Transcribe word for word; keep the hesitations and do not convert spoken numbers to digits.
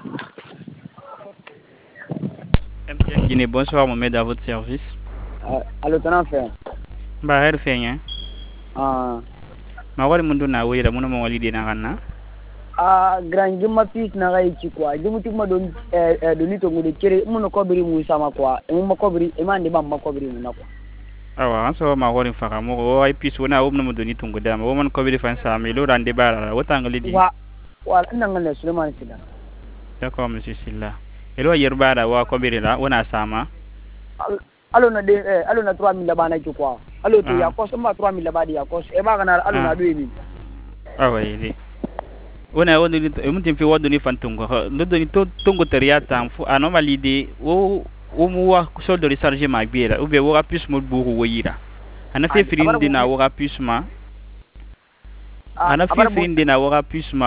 M T N Guinée, bonsoir Mohamed, à votre service. Uh, alo tana fe. Ba her fenya. Ah. Ma wali mundu na wira muna mo wali dina kanna. Ah, grand juma pis na ga ichi kwa. Jimu tikma don eh eh doni to ngode kere muno kobiri mu sama kwa. Emu makobiri emande bam makobiri mu nakwa. Awa anso ma wali faka mo o ai pis wona obno mo doni tungu dama o man kobiri fan sa mi lo rande bara wota ngali di. Wa wa ndangale Suleiman Sida. D'accord monsieur Silla. Elo yerbara wa kobiri la wona sama. Alo na de eh alo na trois mille bana ichi kwa. Alo to ya kosa ma trois mille badi ya kosa. E ba kana alo na deux mille. Awa ile. Wona wona ni mutim fi wodoni fan tungu. Ndo doni to tungu teriata fu anomali de o o mu wa sol de recharger ma biera ou be wo rapus mo buru woyira ana fe frinde na wo rapus ma ana fe frinde na wo rapus ma